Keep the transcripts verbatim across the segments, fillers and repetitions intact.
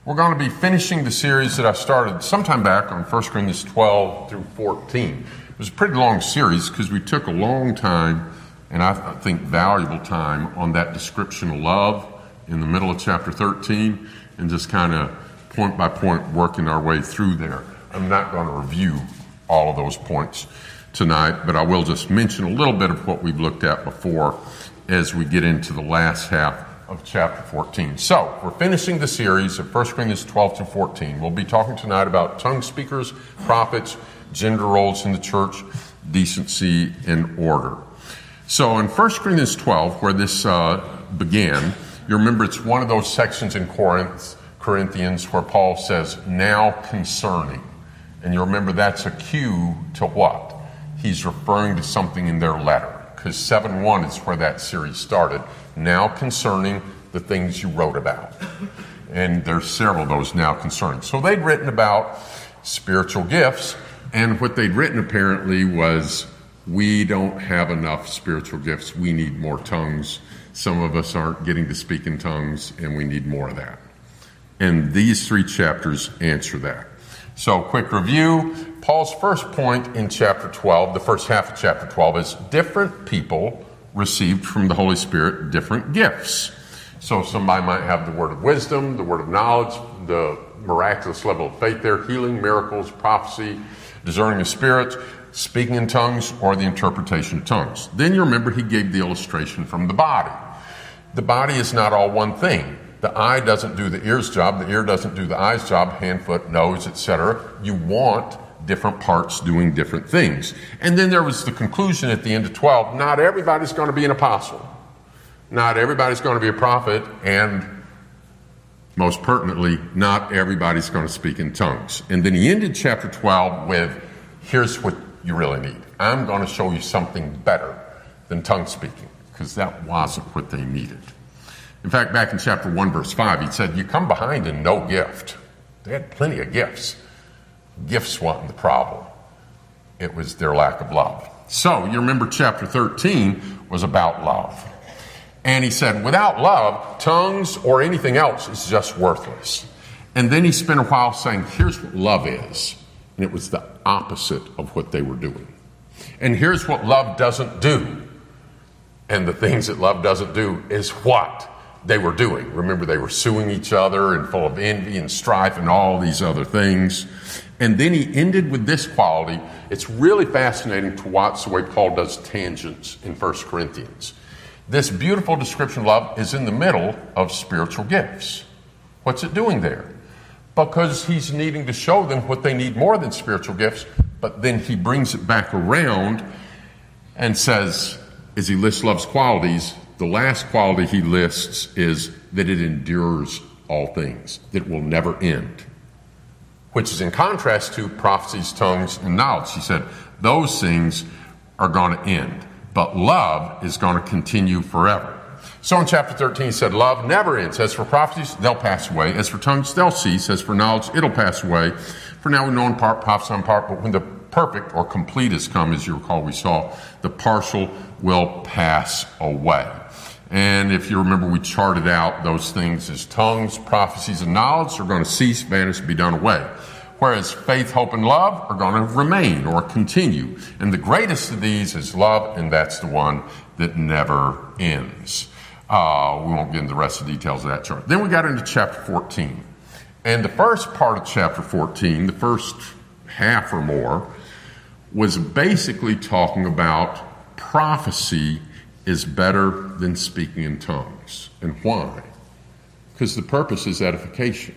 We're going to be finishing the series that I started sometime back on First Corinthians twelve through fourteen. It was a pretty long series because we took a long time, and I think valuable time, on that description of love in the middle of chapter thirteen, and just kind of point by point working our way through there. I'm not going to review all of those points tonight, but I will just mention a little bit of what we've looked at before as we get into the last half of chapter fourteen. So, we're finishing the series of First Corinthians twelve to fourteen. We'll be talking tonight about tongue speakers, prophets, gender roles in the church, decency, and order. So, in First Corinthians twelve, where this uh, began, you remember it's one of those sections in Corinth, Corinthians where Paul says, now concerning. And you remember that's a cue to what? He's referring to something in their letter. Because seven one is where that series started. Now concerning the things you wrote about. And there's several of those now concerning. So they'd written about spiritual gifts, and what they'd written apparently was, we don't have enough spiritual gifts. We need more tongues. Some of us aren't getting to speak in tongues, and we need more of that. And these three chapters answer that. So, quick review. Paul's first point in chapter twelve, the first half of chapter twelve, is different people received from the Holy Spirit different gifts. So somebody might have the word of wisdom, the word of knowledge, the miraculous level of faith there, healing, miracles, prophecy, discerning of spirits, speaking in tongues, or the interpretation of tongues. Then you remember he gave the illustration from the body. The body is not all one thing. The eye doesn't do the ear's job, the ear doesn't do the eye's job, hand, foot, nose, et cetera. You want different parts doing different things. And then there was the conclusion at the end of twelve, not everybody's going to be an apostle. Not everybody's going to be a prophet, and most pertinently, not everybody's going to speak in tongues. And then he ended chapter twelve with, here's what you really need. I'm going to show you something better than tongue speaking, because that wasn't what they needed. In fact, back in chapter one, verse five, he said, you come behind in no gift. They had plenty of gifts. Gifts wasn't the problem. It was their lack of love. So, you remember chapter thirteen was about love. And he said, without love, tongues or anything else is just worthless. And then he spent a while saying, here's what love is. And it was the opposite of what they were doing. And here's what love doesn't do. And the things that love doesn't do is what they were doing. Remember, they were suing each other and full of envy and strife and all these other things. And then he ended with this quality. It's really fascinating to watch the way Paul does tangents in First Corinthians. This beautiful description of love is in the middle of spiritual gifts. What's it doing there? Because he's needing to show them what they need more than spiritual gifts, but then he brings it back around and says, as he lists love's qualities, the last quality he lists is that it endures all things, that it will never end, which is in contrast to prophecies, tongues, and knowledge. He said, those things are going to end, but love is going to continue forever. So in chapter thirteen, he said, love never ends. As for prophecies, they'll pass away. As for tongues, they'll cease. As for knowledge, it'll pass away. For now we know in part, prophesy in part, but when the perfect or complete has come, as you recall, we saw, the partial will pass away. And if you remember, we charted out those things as tongues, prophecies, and knowledge are going to cease, vanish, be done away. Whereas faith, hope, and love are going to remain or continue. And the greatest of these is love, and that's the one that never ends. Uh, we won't get into the rest of the details of that chart. Then we got into chapter fourteen. And the first part of chapter fourteen, the first half or more, was basically talking about prophecy is better than speaking in tongues. And why? Because the purpose is edification.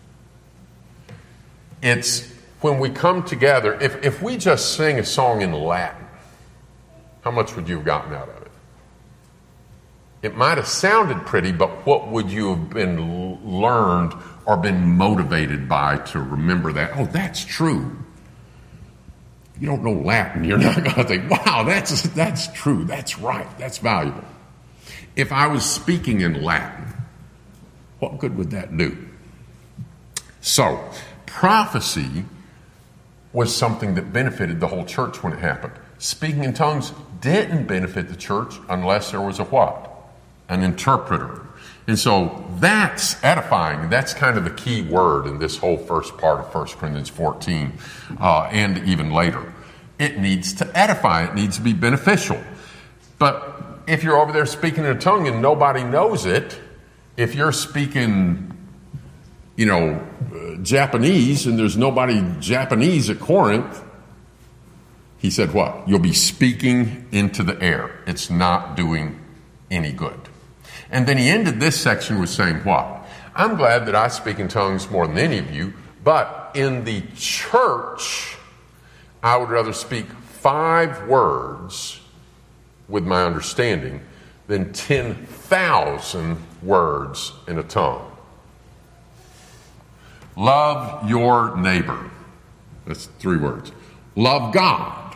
It's when we come together, if, if we just sing a song in Latin, how much would you have gotten out of it? It might have sounded pretty, but what would you have been learned or been motivated by to remember that? Oh, that's true. You don't know Latin, you're not going to think, wow, that's that's true, that's right, that's valuable. If I was speaking in Latin, what good would that do? So, prophecy was something that benefited the whole church when it happened. Speaking in tongues didn't benefit the church unless there was a what? An interpreter. And so that's edifying. That's kind of the key word in this whole first part of First Corinthians fourteen, uh, and even later. It needs to edify. It needs to be beneficial. But if you're over there speaking in a tongue and nobody knows it, if you're speaking, you know, uh, Japanese and there's nobody Japanese at Corinth, he said what? You'll be speaking into the air. It's not doing any good. And then he ended this section with saying what? I'm glad that I speak in tongues more than any of you, but in the church, I would rather speak five words with my understanding than ten thousand words in a tongue. Love your neighbor. That's three words. Love God.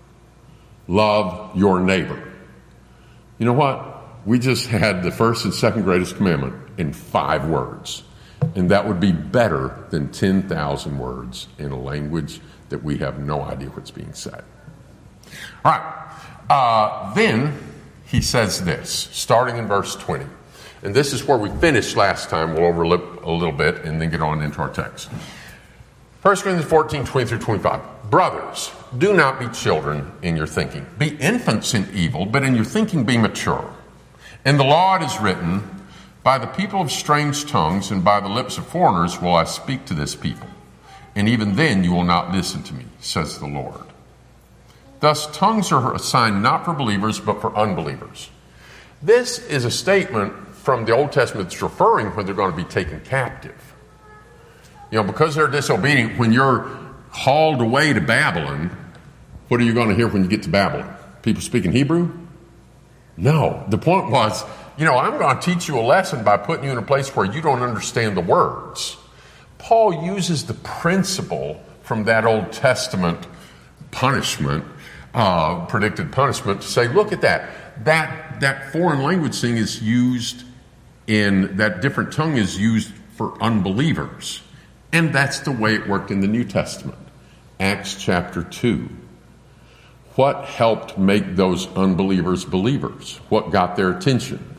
Love your neighbor. You know what? We just had the first and second greatest commandment in five words. And that would be better than ten thousand words in a language that we have no idea what's being said. All right. Uh, then he says this, starting in verse twenty. And this is where we finished last time. We'll overlap a little bit and then get on into our text. First Corinthians fourteen, twenty through twenty-five. Brothers, do not be children in your thinking. Be infants in evil, but in your thinking be mature. In the law it is written, by the people of strange tongues and by the lips of foreigners will I speak to this people. And even then you will not listen to me, says the Lord. Thus tongues are assigned not for believers, but for unbelievers. This is a statement from the Old Testament that's referring when they're going to be taken captive. You know, because they're disobedient, when you're hauled away to Babylon, what are you going to hear when you get to Babylon? People speaking Hebrew? No. The point was, you know, I'm going to teach you a lesson by putting you in a place where you don't understand the words. Paul uses the principle from that Old Testament punishment, uh, predicted punishment, to say, look at that. That that foreign language thing is used in, that different tongue is used for unbelievers. And that's the way it worked in the New Testament. Acts chapter two. What helped make those unbelievers believers? What got their attention?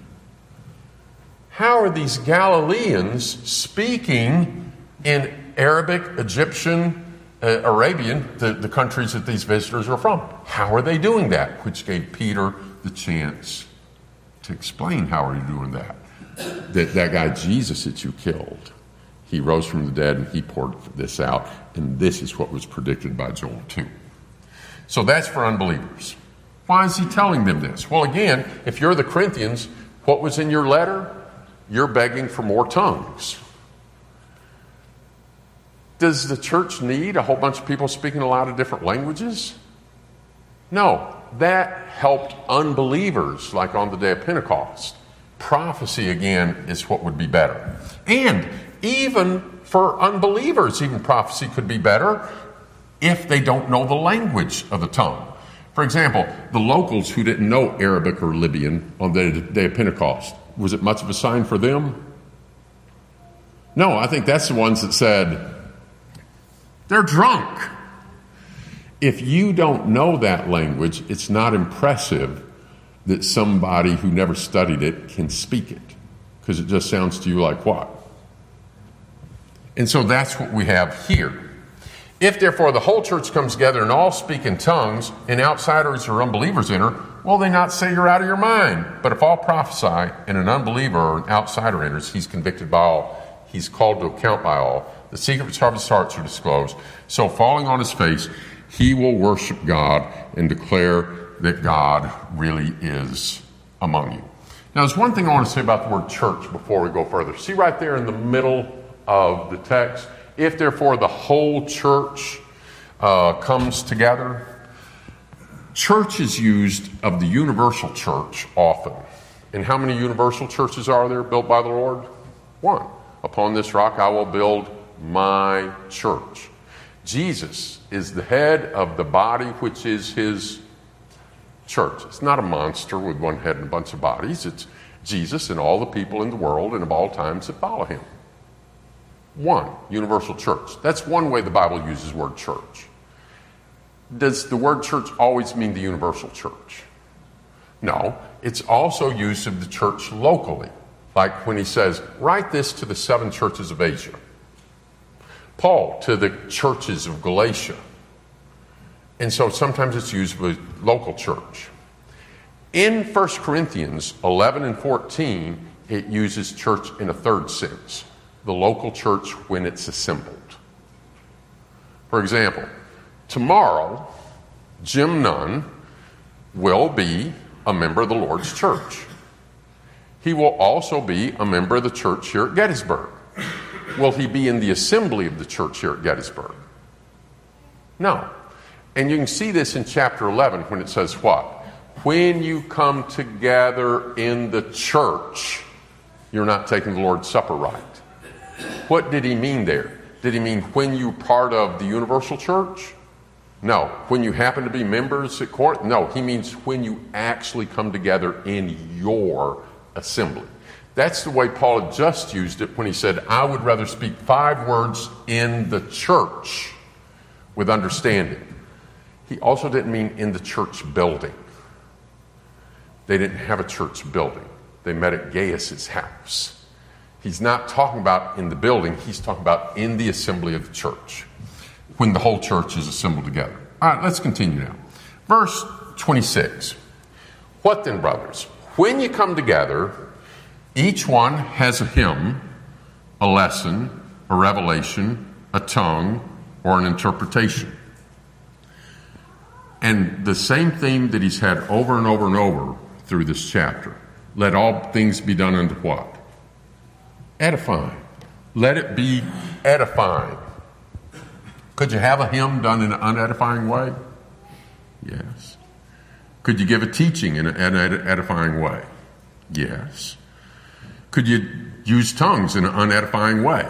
How are these Galileans speaking in Arabic, Egyptian, uh, Arabian, the, the countries that these visitors are from? How are they doing that? Which gave Peter the chance to explain how are you doing that. That that guy Jesus that you killed, he rose from the dead and he poured this out. And this is what was predicted by Joel two. So that's for unbelievers. Why is he telling them this? Well, again, if you're the Corinthians, what was in your letter? You're begging for more tongues. Does the church need a whole bunch of people speaking a lot of different languages? No. That helped unbelievers, like on the day of Pentecost. Prophecy, again, is what would be better. And even for unbelievers, even prophecy could be better if they don't know the language of the tongue. For example, the locals who didn't know Arabic or Libyan on the day of Pentecost, was it much of a sign for them? No, I think that's the ones that said, they're drunk. If you don't know that language, it's not impressive that somebody who never studied it can speak it, because it just sounds to you like what? And so that's what we have here. If therefore the whole church comes together and all speak in tongues, and outsiders or unbelievers enter, will they not say you're out of your mind? But if all prophesy, and an unbeliever or an outsider enters, he's convicted by all. He's called to account by all. The secrets of his hearts are disclosed. So falling on his face, he will worship God and declare that God really is among you. Now, there's one thing I want to say about the word church before we go further. See right there in the middle of the text, if therefore the whole church uh, comes together. Church is used of the universal church often. And how many universal churches are there built by the Lord? One. Upon this rock I will build my church. Jesus is the head of the body, which is his church. It's not a monster with one head and a bunch of bodies. It's Jesus and all the people in the world and of all times that follow him. One, universal church. That's one way the Bible uses the word church. Does the word church always mean the universal church? No, it's also used of the church locally. Like when he says, write this to the seven churches of Asia. Paul to the churches of Galatia. And so sometimes it's used with local church. In First Corinthians eleven and fourteen, it uses church in a third sense. The local church when it's assembled. For example, tomorrow, Jim Nunn will be a member of the Lord's church. He will also be a member of the church here at Gettysburg. Will he be in the assembly of the church here at Gettysburg? No. And you can see this in chapter eleven when it says what? When you come together in the church, you're not taking the Lord's Supper right. What did he mean there? Did he mean when you're part of the universal church? No. When you happen to be members at Corinth? No. He means when you actually come together in your assembly. That's the way Paul had just used it when he said, I would rather speak five words in the church with understanding. He also didn't mean in the church building. They didn't have a church building. They met at Gaius's house. He's not talking about in the building. He's talking about in the assembly of the church, when the whole church is assembled together. All right, let's continue now. Verse twenty-six. What then, brothers? When you come together, each one has a hymn, a lesson, a revelation, a tongue, or an interpretation. And the same theme that he's had over and over and over through this chapter. Let all things be done unto what? Edifying. Let it be edifying. Could you have a hymn done in an unedifying way? Yes. Could you give a teaching in an edifying way? Yes. Could you use tongues in an unedifying way?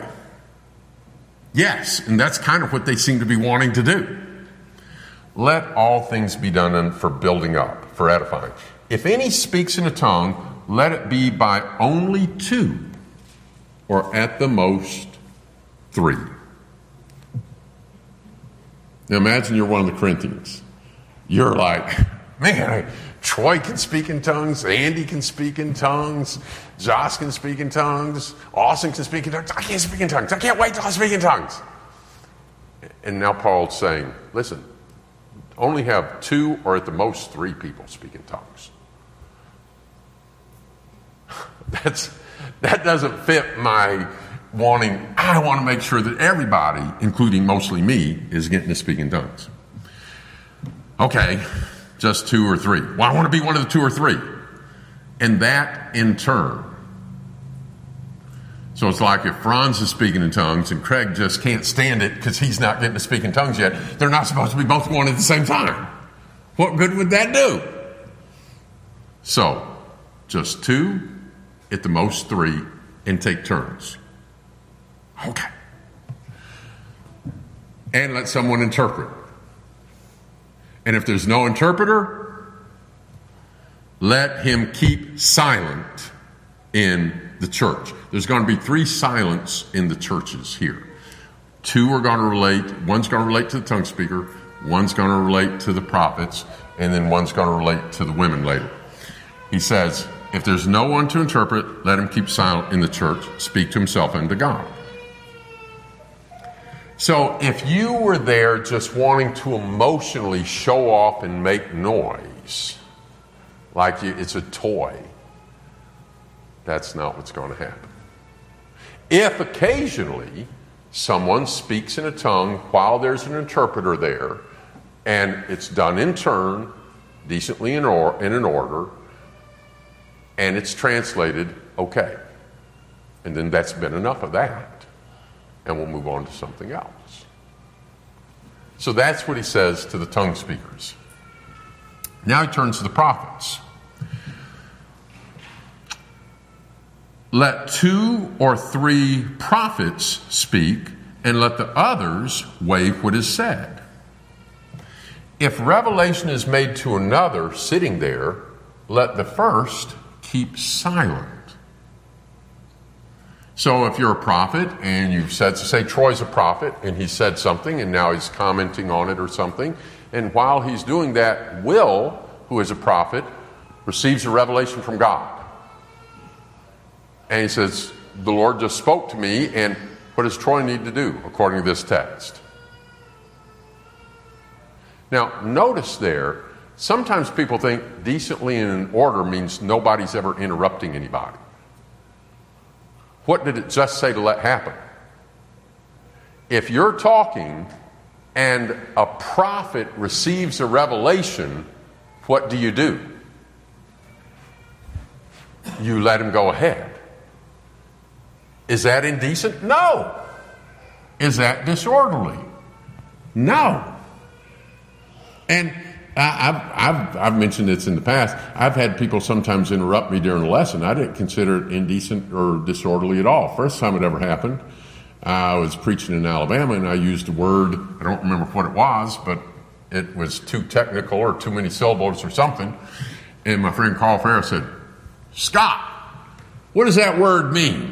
Yes. And that's kind of what they seem to be wanting to do. Let all things be done for building up, for edifying. If any speaks in a tongue, let it be by only two, or at the most three. Now imagine you're one of the Corinthians. You're like, man, Troy can speak in tongues, Andy can speak in tongues, Josh can speak in tongues, Austin can speak in tongues. I can't speak in tongues. I can't wait till I speak in tongues. And now Paul's saying, listen, only have two or at the most three people speak in tongues. That's, that doesn't fit my wanting, I want to make sure that everybody, including mostly me, is getting to speak in tongues. Okay, just two or three. Well, I want to be one of the two or three. And that in turn. So it's like if Franz is speaking in tongues and Craig just can't stand it because he's not getting to speak in tongues yet, they're not supposed to be both going at the same time. What good would that do? So, just two, at the most three, and take turns. Okay. And let someone interpret. And if there's no interpreter, let him keep silent in the church. There's going to be three silents in the churches here. Two are going to relate, one's going to relate to the tongue speaker, one's going to relate to the prophets, and then one's going to relate to the women later. He says, if there's no one to interpret, let him keep silent in the church, speak to himself and to God. So if you were there just wanting to emotionally show off and make noise, like it's a toy, that's not what's going to happen. If occasionally someone speaks in a tongue while there's an interpreter there, and it's done in turn, decently in, or, in an order, and it's translated, okay. And then that's been enough of that. And we'll move on to something else. So that's what he says to the tongue speakers. Now he turns to the prophets. Let two or three prophets speak, and let the others weigh what is said. If revelation is made to another sitting there, let the first keep silent. So if you're a prophet and you've said, say Troy's a prophet and he said something and now he's commenting on it or something, and while he's doing that, Will, who is a prophet, receives a revelation from God. And he says, the Lord just spoke to me, and what does Troy need to do according to this text? Now, notice there, sometimes people think decently and in order means nobody's ever interrupting anybody. What did it just say to let happen? If you're talking and a prophet receives a revelation, what do you do? You let him go ahead. Is that indecent? No. Is that disorderly? No. And I, I've, I've, I've mentioned this in the past. I've had people sometimes interrupt me during a lesson. I didn't consider it indecent or disorderly at all. First time it ever happened, I was preaching in Alabama, and I used a word, I don't remember what it was, but it was too technical or too many syllables or something. And my friend Carl Ferris said, Scott, what does that word mean?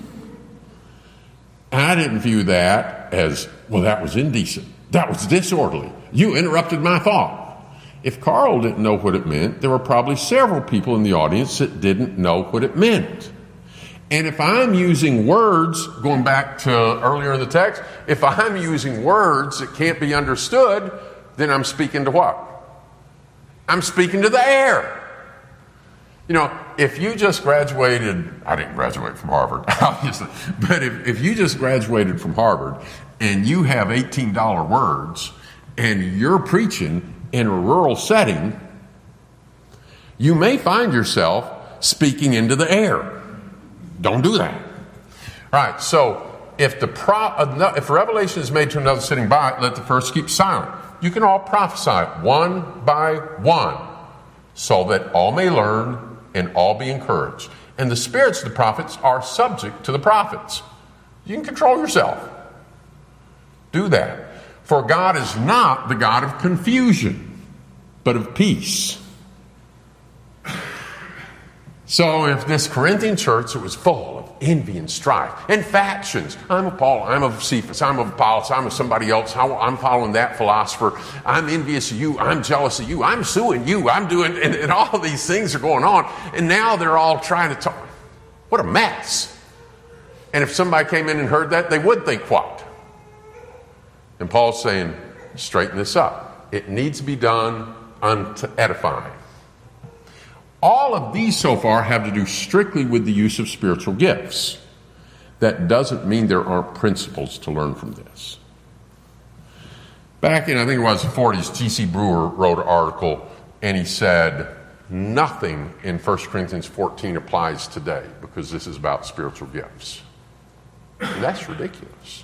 And I didn't view that as, well, that was indecent. That was disorderly. You interrupted my thought. If Carl didn't know what it meant, there were probably several people in the audience that didn't know what it meant. And if I'm using words, going back to earlier in the text, if I'm using words that can't be understood, then I'm speaking to what? I'm speaking to the air. You know, if you just graduated, I didn't graduate from Harvard, obviously, but if, if you just graduated from Harvard and you have eighteen dollar words and you're preaching in a rural setting, you may find yourself speaking into the air. Don't do that. All right, so if the pro, if revelation is made to another sitting by, let the first keep silent. You can all prophesy one by one, so that all may learn and all be encouraged. And the spirits of the prophets are subject to the prophets. You can control yourself. Do that. For God is not the God of confusion, but of peace. So if this Corinthian church, it was full of envy and strife and factions. I'm of Paul, I'm of Cephas, I'm of Apollos, I'm of somebody else, I'm following that philosopher, I'm envious of you, I'm jealous of you, I'm suing you, I'm doing, and, and all these things are going on. And now they're all trying to talk. What a mess. And if somebody came in and heard that, they would think what? And Paul's saying, straighten this up. It needs to be done unto edifying. All of these so far have to do strictly with the use of spiritual gifts. That doesn't mean there aren't principles to learn from this. Back in, I think it was the forties, G C Brewer wrote an article, and he said, nothing in First Corinthians fourteen applies today because this is about spiritual gifts. And that's ridiculous.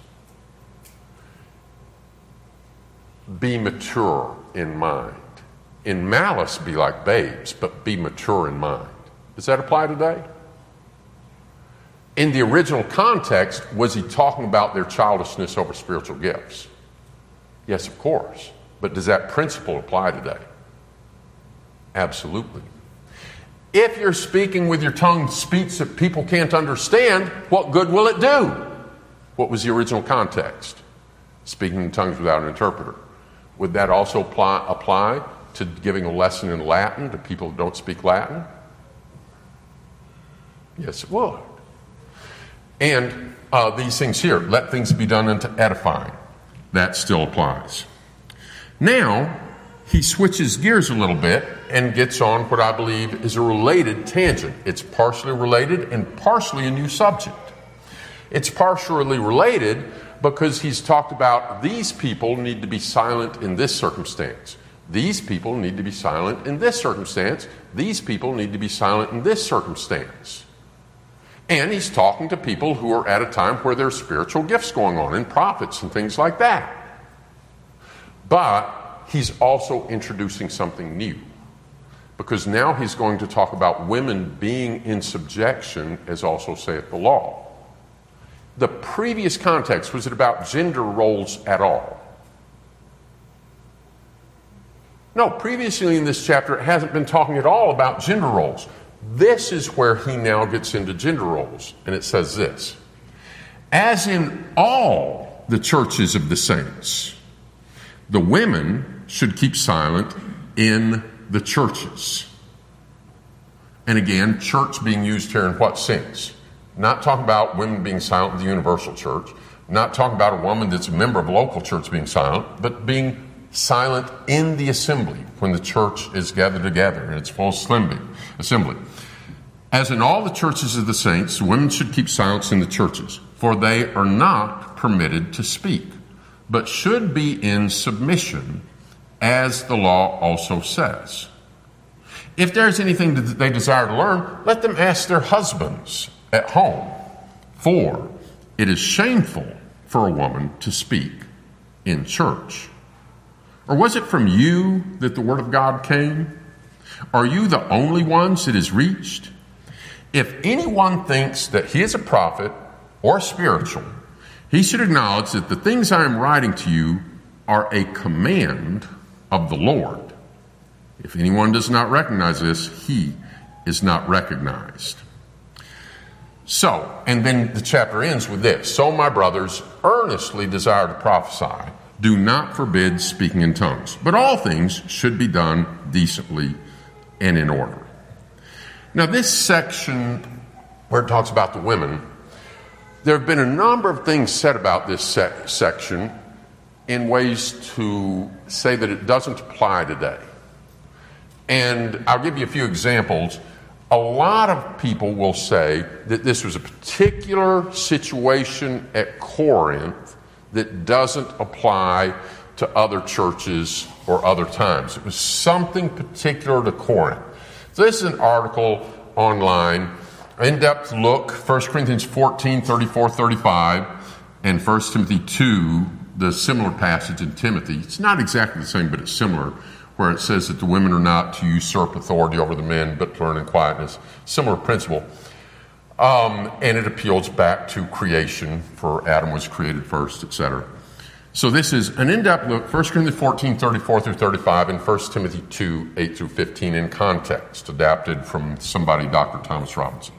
Be mature in mind. In malice, be like babes, but be mature in mind. Does that apply today? In the original context, was he talking about their childishness over spiritual gifts? Yes, of course. But does that principle apply today? Absolutely. If you're speaking with your tongue speech that people can't understand, what good will it do? What was the original context? Speaking in tongues without an interpreter. Would that also apply, apply to giving a lesson in Latin to people who don't speak Latin? Yes, it would. And uh, these things here, let things be done unto edifying. That still applies. Now, he switches gears a little bit and gets on what I believe is a related tangent. It's partially related and partially a new subject. It's partially related because he's talked about these people need to be silent in this circumstance. These people need to be silent in this circumstance. These people need to be silent in this circumstance. And he's talking to people who are at a time where there's spiritual gifts going on and prophets and things like that. But he's also introducing something new. Because now he's going to talk about women being in subjection, as also saith the law. The previous context, was it about gender roles at all? No, previously in this chapter, it hasn't been talking at all about gender roles. This is where he now gets into gender roles. And it says this: as in all the churches of the saints, the women should keep silent in the churches. And again, church being used here in what sense? Not talking about women being silent in the universal church. Not talking about a woman that's a member of a local church being silent, but being silent in the assembly when the church is gathered together in its full assembly. As in all the churches of the saints, women should keep silence in the churches, for they are not permitted to speak, but should be in submission, as the law also says. If there is anything that they desire to learn, let them ask their husbands at home, for it is shameful for a woman to speak in church. Or was it from you that the word of God came? Are you the only ones it has reached? If anyone thinks that he is a prophet or spiritual, he should acknowledge that the things I am writing to you are a command of the Lord. If anyone does not recognize this, he is not recognized. So, and then the chapter ends with this. So, my brothers, earnestly desire to prophesy. Do not forbid speaking in tongues, but all things should be done decently and in order. Now, this section where it talks about the women, there have been a number of things said about this sec- section in ways to say that it doesn't apply today. And I'll give you a few examples. A lot of people will say that this was a particular situation at Corinth that doesn't apply to other churches or other times. It was something particular to Corinth. So this is an article online, in-depth look, First Corinthians fourteen, thirty-four, thirty-five, and First Timothy two, the similar passage in Timothy. It's not exactly the same, but it's similar, where it says that the women are not to usurp authority over the men, but to learn in quietness. Similar principle. Um, and it appeals back to creation, for Adam was created first, et cetera. So this is an in-depth look, First Corinthians fourteen, thirty-four through thirty-five, and First Timothy two, eight through fifteen in context, adapted from somebody, Doctor Thomas Robinson.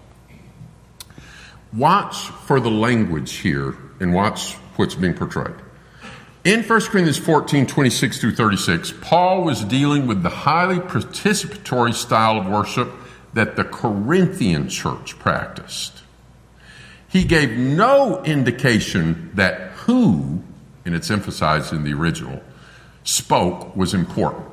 Watch for the language here and watch what's being portrayed. In First Corinthians fourteen, twenty-six through thirty-six, Paul was dealing with the highly participatory style of worship that the Corinthian church practiced. He gave no indication that who, and it's emphasized in the original, spoke was important.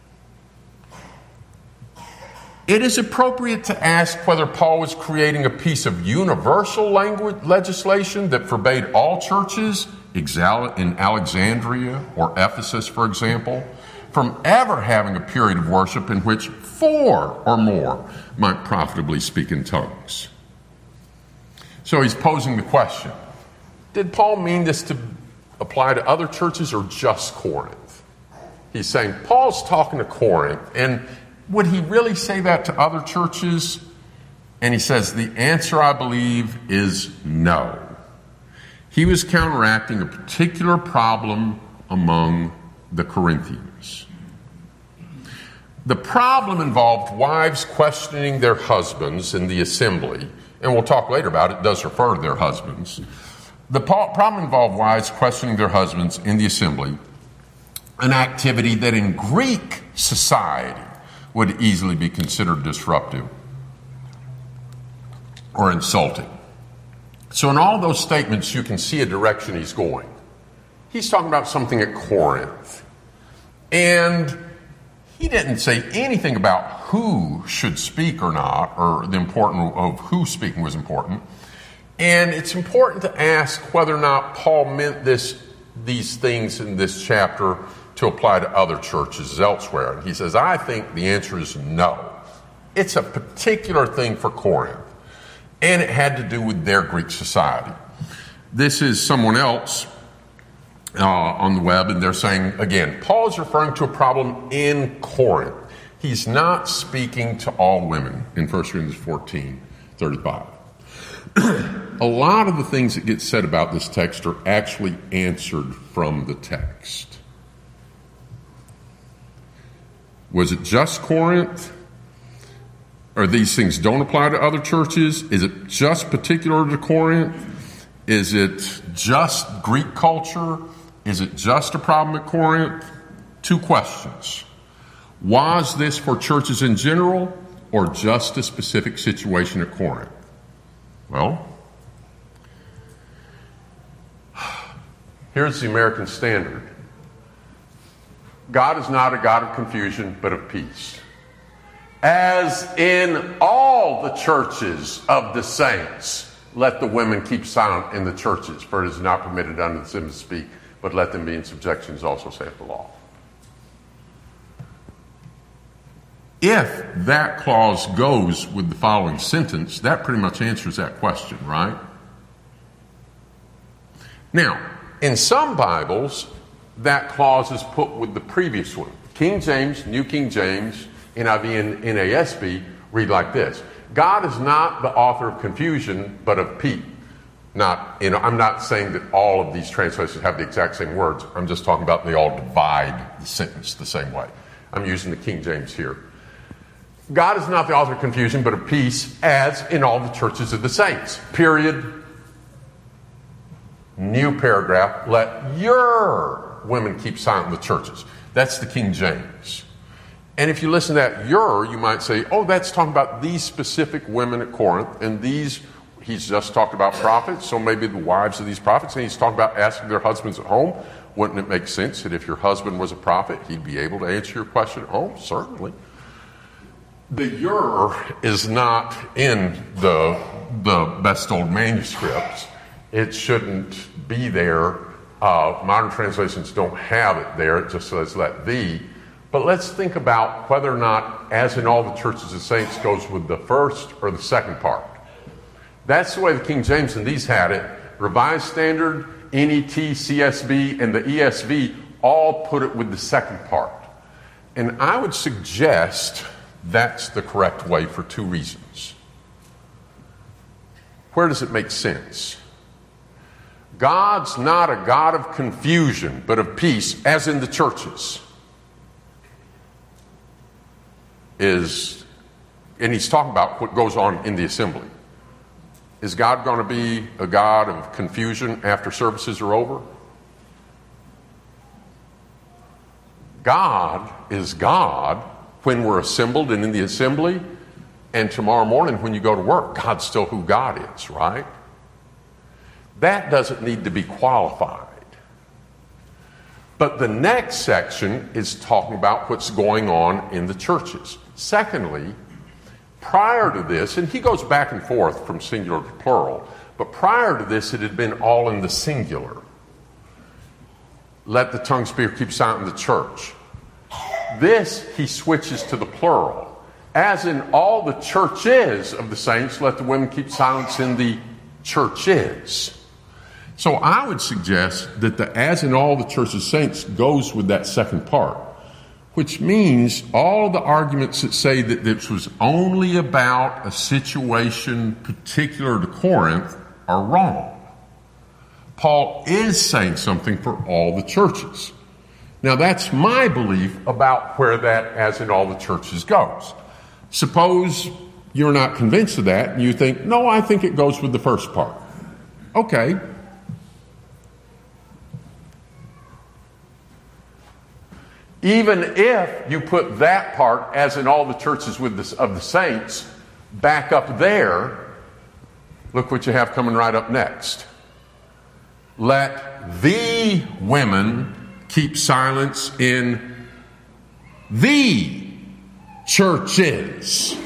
It is appropriate to ask whether Paul was creating a piece of universal language legislation that forbade all churches in Alexandria or Ephesus, for example, from ever having a period of worship in which four or more might profitably speak in tongues. So he's posing the question, did Paul mean this to apply to other churches or just Corinth? He's saying Paul's talking to Corinth, and would he really say that to other churches? And he says the answer, I believe, is no. He was counteracting a particular problem among the Corinthians. The problem involved wives questioning their husbands in the assembly, and we'll talk later about it, it does refer to their husbands. The problem involved wives questioning their husbands in the assembly, an activity that in Greek society would easily be considered disruptive or insulting. So in all those statements, you can see a direction he's going. He's talking about something at Corinth. And he didn't say anything about who should speak or not, or the importance of who speaking was important. And it's important to ask whether or not Paul meant this, these things in this chapter to apply to other churches elsewhere. And he says, I think the answer is no. It's a particular thing for Corinth. And it had to do with their Greek society. This is someone else uh, on the web, and they're saying, again, Paul is referring to a problem in Corinth. He's not speaking to all women in First Corinthians fourteen, thirty-five. A lot of the things that get said about this text are actually answered from the text. Was it just Corinth? Or these things don't apply to other churches? Is it just particular to Corinth? Is it just Greek culture? Is it just a problem at Corinth? Two questions. Was this for churches in general or just a specific situation at Corinth? Well, Here's the American Standard. God is not a God of confusion, but of peace. As in all the churches of the saints, let the women keep silent in the churches, for it is not permitted unto them to speak, but let them be in subjection, as also saith the law. If that clause goes with the following sentence, that pretty much answers that question, right? Now, in some Bibles, that clause is put with the previous one. King James, New King James, N I V, and N A S B read like this. God is not the author of confusion, but of peace. Not, you know, I'm not saying that all of these translations have the exact same words. I'm just talking about they all divide the sentence the same way. I'm using the King James here. God is not the author of confusion, but of peace, as in all the churches of the saints. Period. New paragraph. Let your women keep silent in the churches. That's the King James. And if you listen to that your, you might say, oh, that's talking about these specific women at Corinth, and these, he's just talked about prophets, so maybe the wives of these prophets, and he's talking about asking their husbands at home. Wouldn't it make sense that if your husband was a prophet, he'd be able to answer your question at home? Certainly. The your is not in the, the best old manuscripts. It shouldn't be there. Uh, modern translations don't have it there. It just says let thee. But let's think about whether or not, as in all the churches of saints, goes with the first or the second part. That's the way the King James and these had it. Revised Standard, N E T, C S B, and the E S V all put it with the second part. And I would suggest that's the correct way for two reasons. Where does it make sense? God's not a God of confusion, but of peace, as in the churches. Is, and he's talking about what goes on in the assembly. Is God going to be a God of confusion after services are over? God is God when we're assembled and in the assembly, and tomorrow morning when you go to work, God's still who God is, right? That doesn't need to be qualified. But the next section is talking about what's going on in the churches. Secondly, prior to this, and he goes back and forth from singular to plural, but prior to this it had been all in the singular. Let the tongue speak, keep silent in the church. This, he switches to the plural. As in all the churches of the saints, let the women keep silence in the churches. So I would suggest that the as in all the churches of saints goes with that second part, which means all the arguments that say that this was only about a situation particular to Corinth are wrong. Paul is saying something for all the churches. Now, that's my belief about where that as in all the churches goes. Suppose you're not convinced of that and you think, no, I think it goes with the first part. Okay. Even if you put that part, as in all the churches with the, of the saints, back up there, look what you have coming right up next. Let the women keep silence in the churches.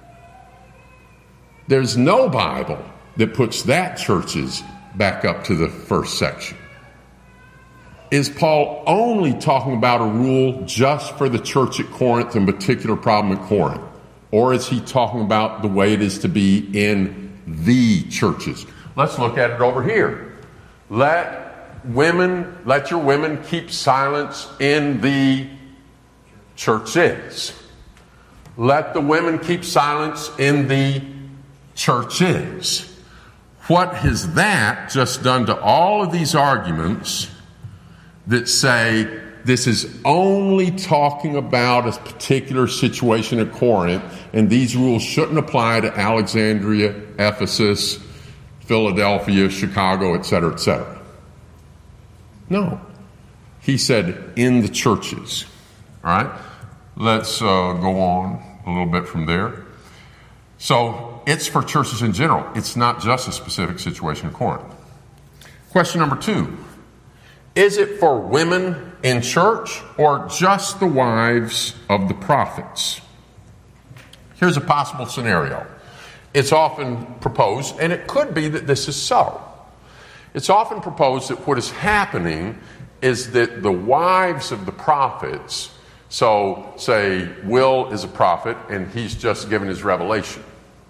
There's no Bible that puts that churches back up to the first section. Is Paul only talking about a rule just for the church at Corinth and particular problem at Corinth? Or is he talking about the way it is to be in the churches? Let's look at it over here. Let women, let your women keep silence in the churches. Let the women keep silence in the churches. What has that just done to all of these arguments that say this is only talking about a particular situation at Corinth, and these rules shouldn't apply to Alexandria, Ephesus, Philadelphia, Chicago, et cetera, et cetera? No. He said in the churches. All right? Let's uh, go on a little bit from there. So it's for churches in general. It's not just a specific situation in Corinth. Question number two. Is it for women in church or just the wives of the prophets? Here's a possible scenario. It's often proposed, and it could be that this is so. It's often proposed that what is happening is that the wives of the prophets, so say Will is a prophet and he's just given his revelation.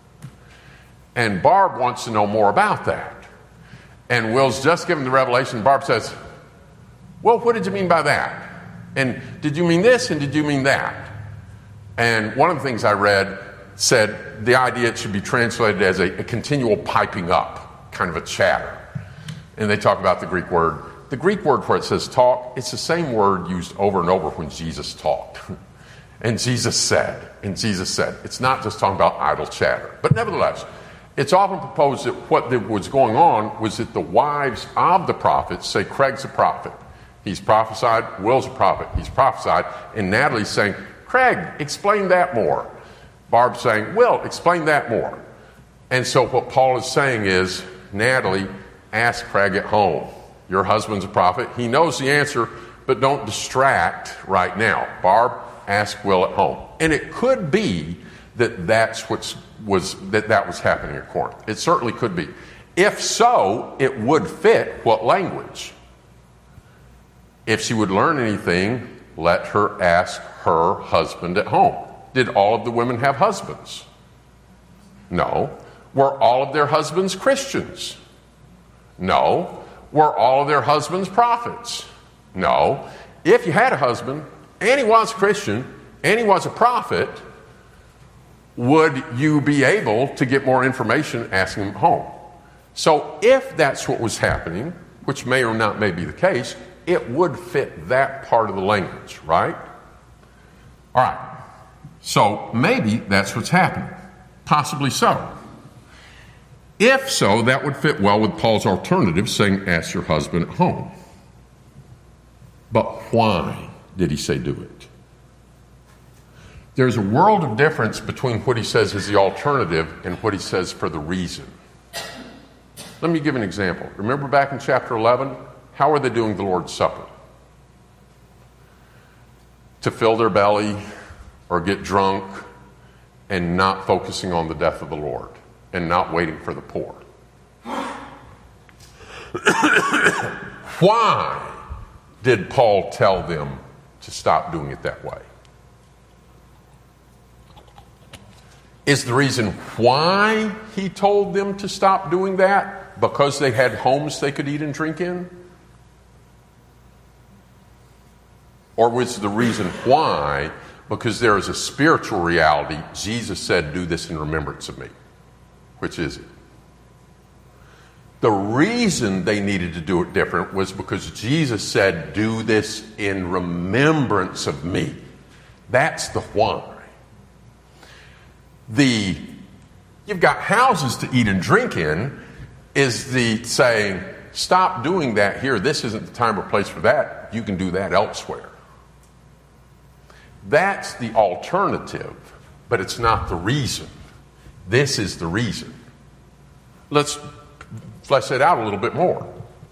And Barb wants to know more about that. And Will's just given the revelation. Barb says, well, what did you mean by that? And did you mean this and did you mean that? And one of the things I read said the idea it should be translated as a, a continual piping up, kind of a chatter. And they talk about the Greek word. The Greek word where it says talk, it's the same word used over and over when Jesus talked. And Jesus said, and Jesus said, it's not just talking about idle chatter. But nevertheless, it's often proposed that what was going on was that the wives of the prophets say, Craig's a prophet. He's prophesied. Will's a prophet. He's prophesied. And Natalie's saying, Craig, explain that more. Barb's saying, Will, explain that more. And so what Paul is saying is, Natalie, ask Craig at home. Your husband's a prophet. He knows the answer, but don't distract right now. Barb, ask Will at home. And it could be that that's what's was that that was happening at Corinth. It certainly could be. If so, it would fit what language? If she would learn anything, let her ask her husband at home. Did all of the women have husbands? No. Were all of their husbands Christians? No. Were all of their husbands prophets? No. If you had a husband, and he was a Christian, and he was a prophet, would you be able to get more information asking him at home? So if that's what was happening, which may or not may be the case, it would fit that part of the language, right? All right. So maybe that's what's happening. Possibly so. If so, that would fit well with Paul's alternative, saying, ask your husband at home. But why did he say do it? There's a world of difference between what he says is the alternative and what he says for the reason. Let me give an example. Remember back in chapter eleven? How are they doing the Lord's Supper? To fill their belly or get drunk and not focusing on the death of the Lord and not waiting for the poor. Why did Paul tell them to stop doing it that way? Is the reason why he told them to stop doing that because they had homes they could eat and drink in? Or was the reason why because there is a spiritual reality? Jesus said, do this in remembrance of me. Which is it? The reason they needed to do it different was because Jesus said, do this in remembrance of me. That's the why. The, you've got houses to eat and drink in, is the saying, stop doing that here. This isn't the time or place for that. You can do that elsewhere. That's the alternative, but it's not the reason. This is the reason. Let's flesh it out a little bit more.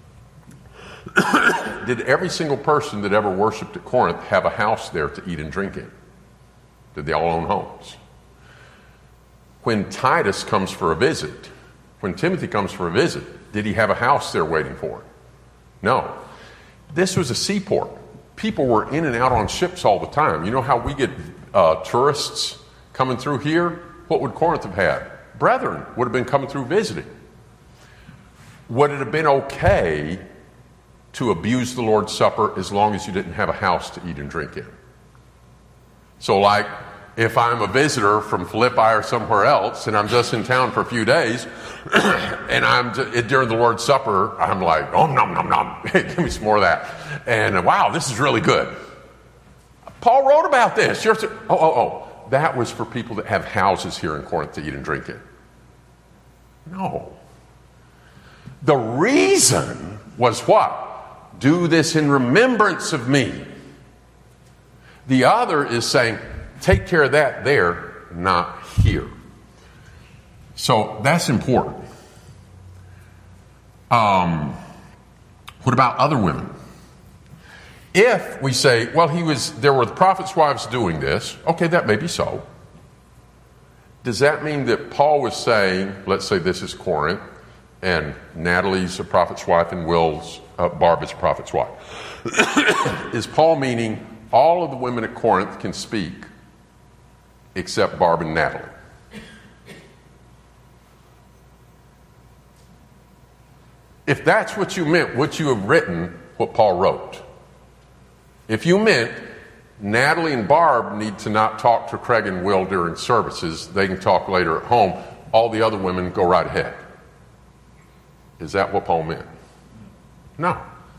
Did every single person that ever worshiped at Corinth have a house there to eat and drink in? Did they all own homes? When Titus comes for a visit, when Timothy comes for a visit, did he have a house there waiting for him? No. This was a seaport. People were in and out on ships all the time. You know how we get uh, tourists coming through here? What would Corinth have had? Brethren would have been coming through visiting. Would it have been okay to abuse the Lord's Supper as long as you didn't have a house to eat and drink in? So like, if I'm a visitor from Philippi or somewhere else and I'm just in town for a few days and I'm just, during the Lord's Supper, I'm like, oh, nom, nom, nom. Give me some more of that. And wow, this is really good. Paul wrote about this. You're, oh, oh, oh. That was for people that have houses here in Corinth to eat and drink in. No. The reason was what? Do this in remembrance of me. The other is saying, take care of that there, not here. So that's important. Um, what about other women? If we say, well, he was, there were the prophets' wives doing this, okay, that may be so. Does that mean that Paul was saying, let's say this is Corinth, and Natalie's a prophet's wife, and Will's, uh, Barb is a prophet's wife? Is Paul meaning all of the women at Corinth can speak except Barb and Natalie? If that's what you meant, would you have written what Paul wrote? If you meant Natalie and Barb need to not talk to Craig and Will during services, they can talk later at home, all the other women go right ahead. Is that what Paul meant? No.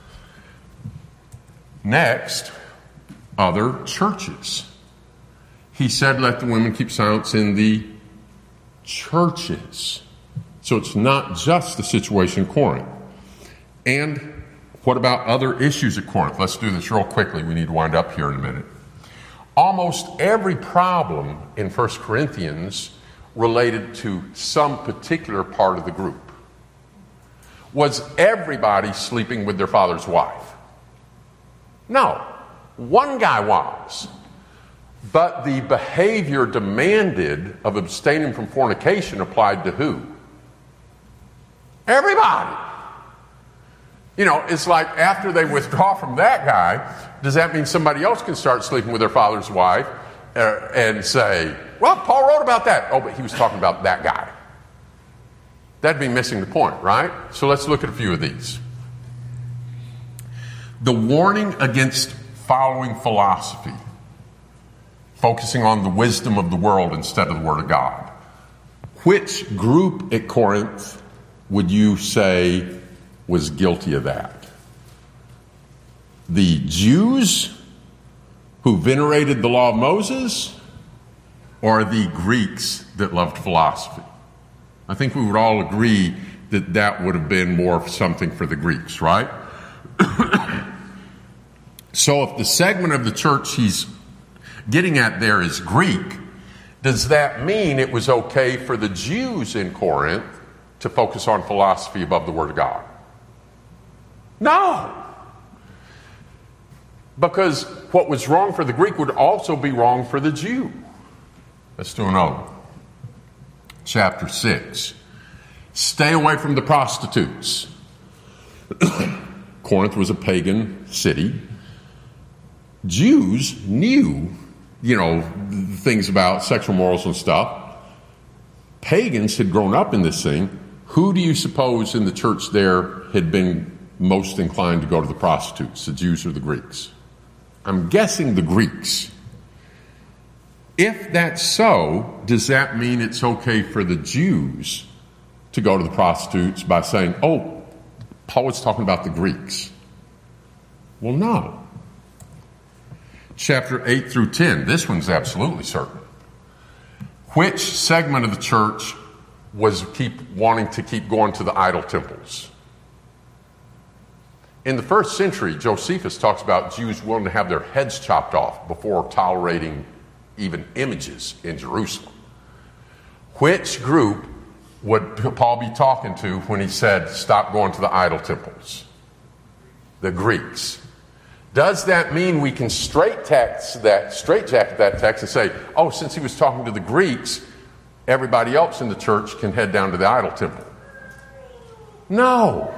Next, other churches. He said, let the women keep silence in the churches. So it's not just the situation in Corinth. And what about other issues at Corinth? Let's do this real quickly. We need to wind up here in a minute. Almost every problem in First Corinthians related to some particular part of the group. Was everybody sleeping with their father's wife? No. One guy was. But the behavior demanded of abstaining from fornication applied to who? Everybody. You know, it's like after they withdraw from that guy, does that mean somebody else can start sleeping with their father's wife uh, and say, well, Paul wrote about that. Oh, but he was talking about that guy. That'd be missing the point, right? So let's look at a few of these. The warning against following philosophy, focusing on the wisdom of the world instead of the Word of God. Which group at Corinth would you say was guilty of that? The Jews who venerated the law of Moses, or the Greeks that loved philosophy? I think we would all agree that that would have been more something for the Greeks, right? So if the segment of the church he's getting at there is Greek, does that mean it was okay for the Jews in Corinth to focus on philosophy above the Word of God? No. Because what was wrong for the Greek would also be wrong for the Jew. Let's do another one. Chapter six. Stay away from the prostitutes. Corinth was a pagan city. Jews knew, you know, things about sexual morals and stuff. Pagans had grown up in this thing. Who do you suppose in the church there had been most inclined to go to the prostitutes, the Jews or the Greeks? I'm guessing the Greeks. If that's so, does that mean it's okay for the Jews to go to the prostitutes by saying, oh, Paul was talking about the Greeks? Well, no. Chapter eight through ten, this one's absolutely certain. Which segment of the church was keep wanting to keep going to the idol temples? In the first century, Josephus talks about Jews willing to have their heads chopped off before tolerating even images in Jerusalem. Which group would Paul be talking to when he said, stop going to the idol temples? The Greeks. Does that mean we can straight text that, straightjacket that text and say, oh, since he was talking to the Greeks, everybody else in the church can head down to the idol temple? No.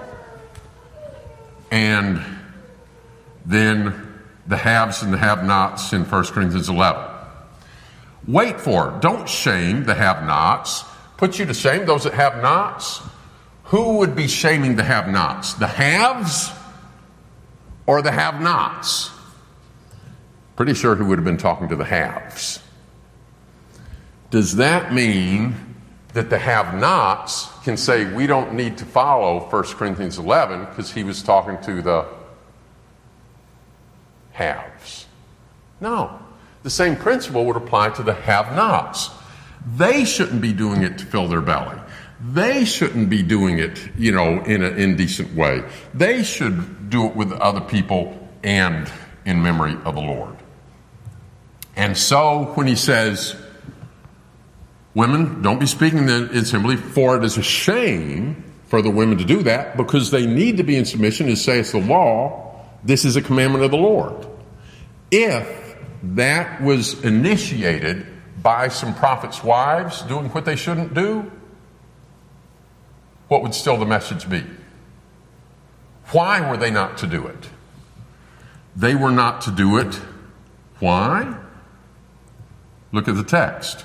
And then the haves and the have-nots in First Corinthians eleven. Wait for it. Don't shame the have-nots. Put you to shame those that have nots. Who would be shaming the have-nots? The haves or the have-nots? Pretty sure he would have been talking to the haves. Does that mean that the have-nots can say we don't need to follow First Corinthians eleven because he was talking to the haves? No. The same principle would apply to the have-nots. They shouldn't be doing it to fill their belly. They shouldn't be doing it, you know, in an indecent way. They should do it with other people and in memory of the Lord. And so when he says, women, don't be speaking in assembly, for it is a shame for the women to do that because they need to be in submission, as saith the law, This is a commandment of the Lord. If that was initiated by some prophets' wives doing what they shouldn't do, what would still the message be? Why were they not to do it? They were not to do it. Why? Look at the text.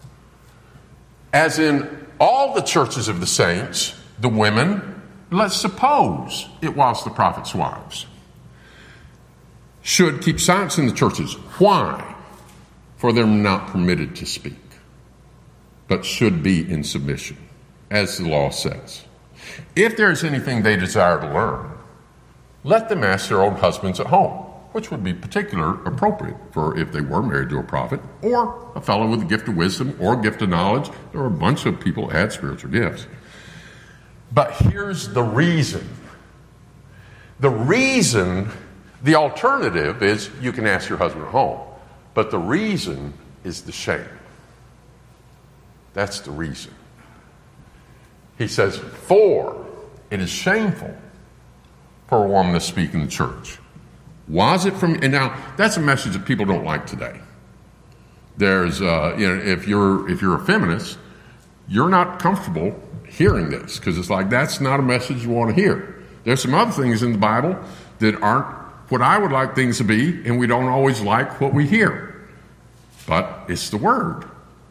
As in all the churches of the saints, the women, let's suppose it was the prophets' wives, should keep silence in the churches. Why? For they're not permitted to speak, but should be in submission, as the law says. If there is anything they desire to learn, let them ask their own husbands at home, which would be particularly appropriate for if they were married to a prophet or a fellow with a gift of wisdom or a gift of knowledge. There are a bunch of people that had spiritual gifts. But here's the reason. The reason, the alternative is you can ask your husband at home. But the reason is the shame. That's the reason. He says, for it is shameful for a woman to speak in the church. Was it from, and now that's a message that people don't like today. There's, uh, you know, if you're, if you're a feminist, you're not comfortable hearing this because it's like, that's not a message you want to hear. There's some other things in the Bible that aren't what I would like things to be, and we don't always like what we hear. But it's the word.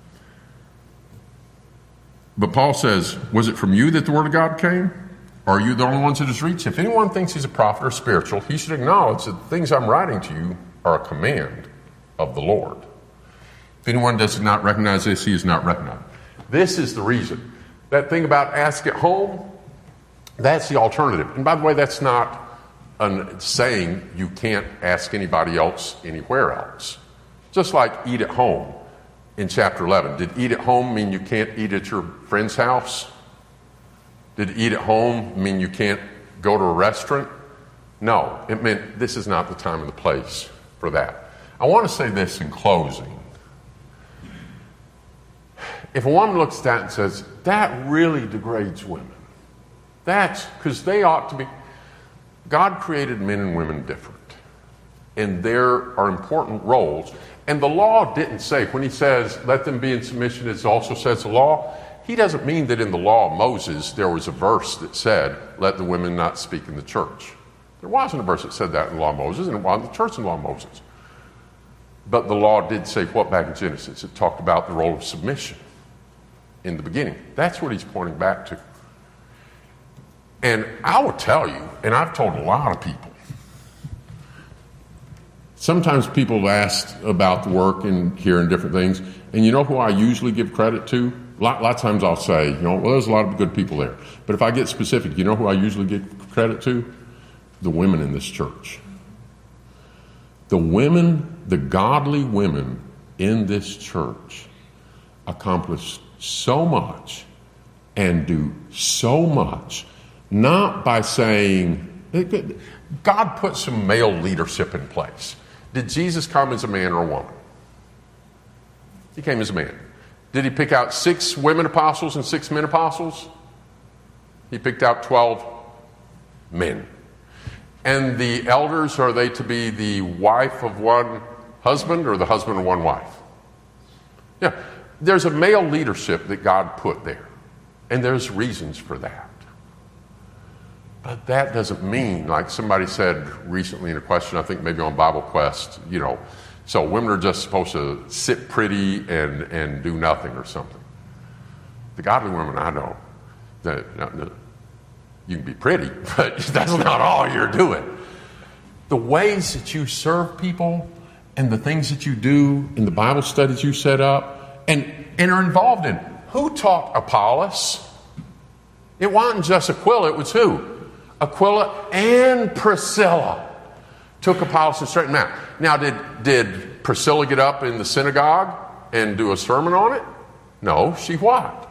But Paul says, was it from you that the word of God came? Or are you the only ones that has reached? If anyone thinks he's a prophet or spiritual, he should acknowledge that the things I'm writing to you are a command of the Lord. If anyone does not recognize this, he is not recognized. This is the reason. That thing about ask at home, that's the alternative. And by the way, that's not a saying you can't ask anybody else anywhere else. Just like eat at home in chapter eleven. Did eat at home mean you can't eat at your friend's house? Did eat at home mean you can't go to a restaurant? No, it meant this is not the time and the place for that. I want to say this in closing. If a woman looks at that and says, that really degrades women, that's because they ought to be. God created men and women different, and there are important roles. And the law didn't say, when he says, let them be in submission, it also says the law. He doesn't mean that in the law of Moses there was a verse that said, let the women not speak in the church. There wasn't a verse that said that in the law of Moses, and it wasn't the church in the law of Moses. But the law did say what back in Genesis? It talked about the role of submission in the beginning. That's what he's pointing back to. And I will tell you, and I've told a lot of people, sometimes people ask about the work and hearing different things, and you know who I usually give credit to? A lot, a lot of times I'll say, you know, well, there's a lot of good people there. But if I get specific, you know who I usually give credit to? The women in this church. The women, the godly women in this church accomplish so much and do so much, not by saying, God put some male leadership in place. Did Jesus come as a man or a woman? He came as a man. Did he pick out six women apostles and six men apostles? He picked out twelve men. And the elders, are they to be the wife of one husband or the husband of one wife? Yeah, there's a male leadership that God put there. And there's reasons for that. But that doesn't mean, like somebody said recently in a question, I think maybe on Bible Quest, you know, so women are just supposed to sit pretty and, and do nothing or something. The godly women I know, that you can be pretty, but that's not all you're doing. The ways that you serve people and the things that you do in the Bible studies you set up and, and are involved in. Who taught Apollos? It wasn't just Aquila, it was who? Aquila and Priscilla took Apollos and straightened him out. Now, did, did Priscilla get up in the synagogue and do a sermon on it? No, she what?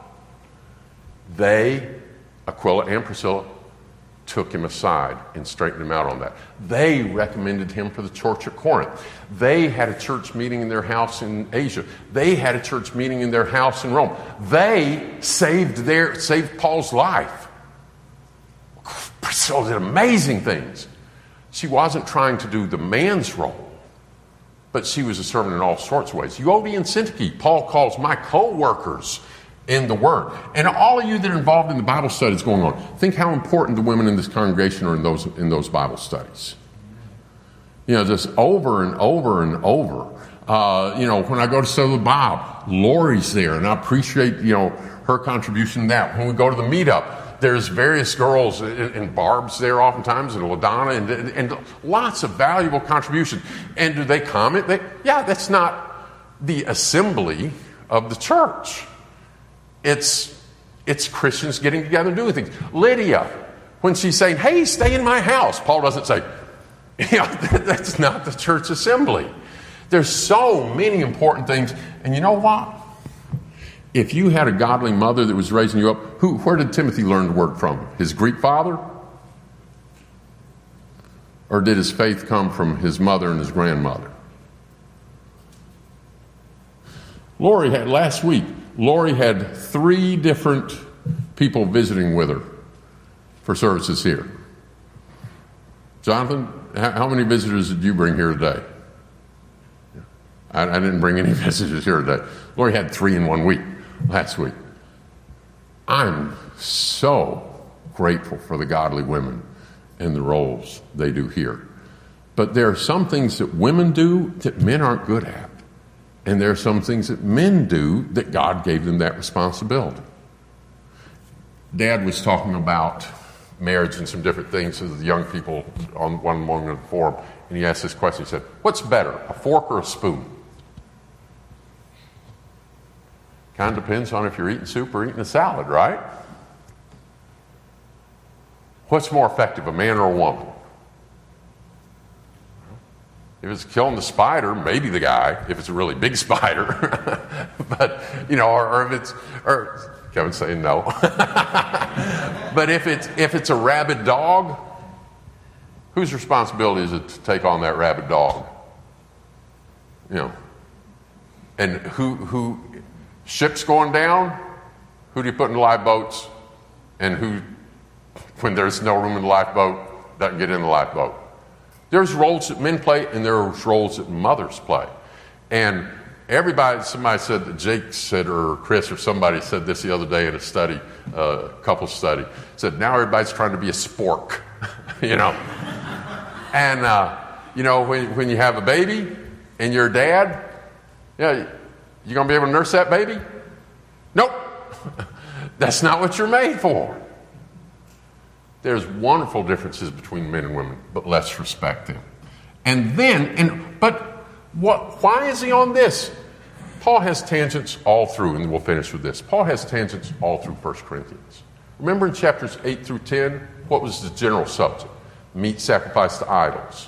They, Aquila and Priscilla, took him aside and straightened him out on that. They recommended him for the church at Corinth. They had a church meeting in their house in Asia. They had a church meeting in their house in Rome. They saved their saved Paul's life. Priscilla did amazing things. She wasn't trying to do the man's role, but she was a servant in all sorts of ways. Euodia and Syntyche, Paul calls my co-workers in the Word. And all of you that are involved in the Bible studies going on, think how important the women in this congregation are in those in those Bible studies. You know, just over and over and over. Uh, you know, when I go to study with Bob, Lori's there, and I appreciate, you know, her contribution to that. When we go to the meetup, there's various girls, and, and Barb's there oftentimes, and LaDonna, and, and, and lots of valuable contributions. And do they comment? They, yeah, that's not the assembly of the church. It's it's Christians getting together and doing things. Lydia, when she's saying, hey, stay in my house, Paul doesn't say, you know, that, that's not the church assembly. There's so many important things. And you know what? If you had a godly mother that was raising you up, who, where did Timothy learn the word from? His Greek father? Or did his faith come from his mother and his grandmother? Lori had, last week, Lori had three different people visiting with her for services here. Jonathan, how many visitors did you bring here today? I, I didn't bring any visitors here today. Lori had three in one week last week. I'm so grateful for the godly women and the roles they do here. But there are some things that women do that men aren't good at. And there are some things that men do that God gave them that responsibility. Dad was talking about marriage and some different things to the young people on one morning of the forum, and he asked this question. He said, what's better, a fork or a spoon? Kind of depends on if you're eating soup or eating a salad, right? What's more effective, a man or a woman? If it's killing the spider, maybe the guy, if it's a really big spider. But, you know, or, or if it's, or Kevin's saying no. But if it's, if it's a rabid dog, whose responsibility is it to take on that rabid dog? You know, and who, who, ships going down, who do you put in the lifeboats? And who, when there's no room in the lifeboat, doesn't get in the lifeboat? There's roles that men play, and there's roles that mothers play. And everybody, somebody said that Jake said, or Chris or somebody said this the other day in a study, a uh, couple study, said now everybody's trying to be a spork, you know. And, uh, you know, when, when you have a baby and you're a dad, yeah, you going to be able to nurse that baby? Nope. That's not what you're made for. There's wonderful differences between men and women, but let's respect them. And then, and but what? Why is he on this? Paul has tangents all through, and we'll finish with this. Paul has tangents all through First Corinthians. Remember in chapters eight through ten, what was the general subject? Meat sacrificed to idols.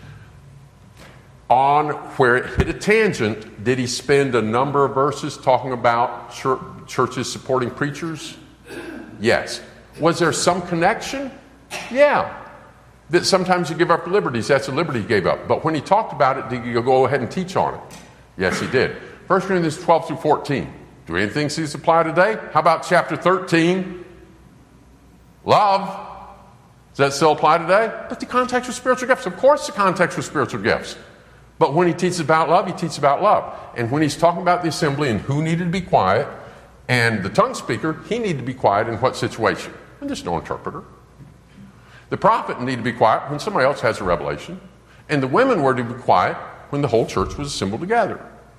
On where it hit a tangent, did he spend a number of verses talking about church, churches supporting preachers? Yes. Was there some connection? Yeah. That sometimes you give up liberties. That's a liberty he gave up. But when he talked about it, did you go ahead and teach on it? Yes, he did. First Corinthians twelve through fourteen. Do anything see this apply today? How about chapter thirteen? Love. Does that still apply today? But the context with spiritual gifts. Of course the context with spiritual gifts. But when he teaches about love, he teaches about love. And when he's talking about the assembly and who needed to be quiet, and the tongue speaker, he needed to be quiet in what situation? And there's no interpreter. The prophet needed to be quiet when somebody else has a revelation. And the women were to be quiet when the whole church was assembled together.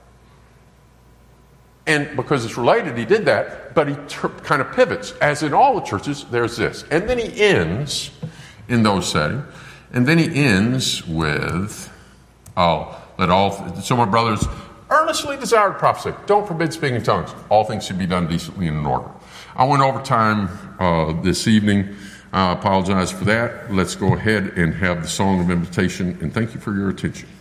And because it's related, he did that, but he ter- kind of pivots. As in all the churches, there's this. And then he ends in those settings. And then he ends with, oh, let all, so my brothers, earnestly desire to prophesy. Don't forbid speaking in tongues. All things should be done decently and in order. I went over time uh, this evening. I apologize for that. Let's go ahead and have the song of invitation, and thank you for your attention.